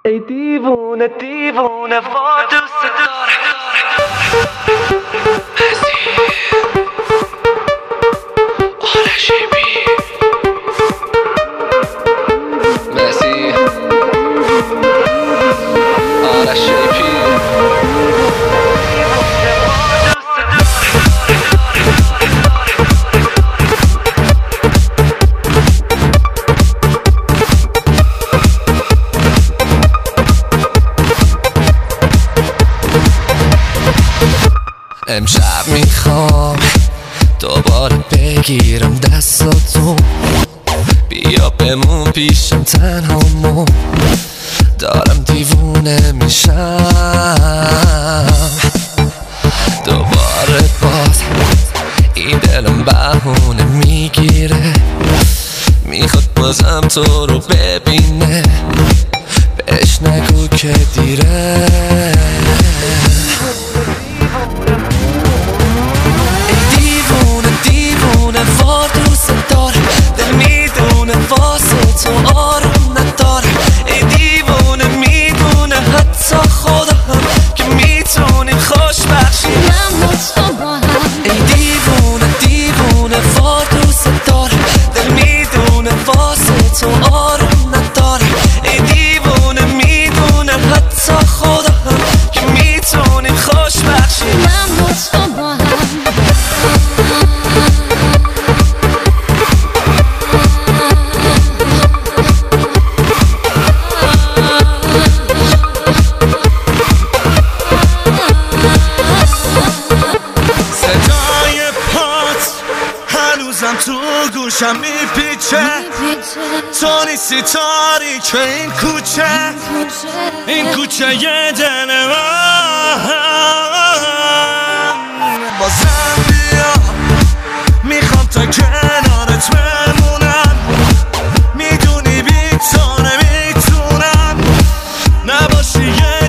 ای دیوونه دیوونه وار دوست دارم امشب میخوام دوباره بگیرم دستاتو، بیا بمون پیشم تنهامون، دارم دیوونه میشم دوباره. باز این دلم بهونه میگیره، میخواد بازم تو رو ببینه، بهش نگو که دیره. تو گوشم میپیچه، تو نیستی تاریک این کوچه، این کوچه یه دل من. بازم بیا میخوام تا کنارت بمونم، میدونی بی تو نمیتونم نباشی یه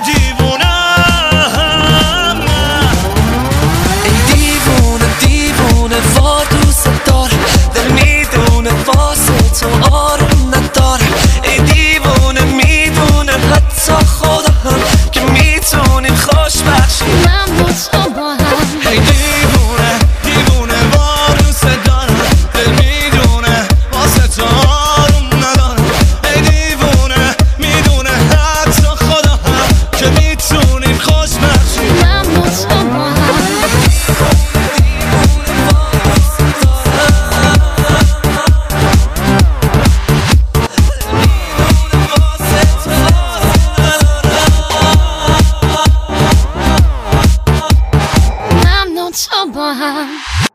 دیوونم. ای دیوونه دیوونه وار دوست دارم، دل میدونه واسه تو آروم ندارم. ای دیوونه میدونه حتی خدا هم که میتونیم خوش بخشیم من با تو با هم. ای دیوونه دیوونه وار دوست دارم، دل میدونه واسه تو آروم ندارم. ای دیوونه میدونه حتی خدا هم که میتونیم خوش بخشیم من با تو با هم. با هم.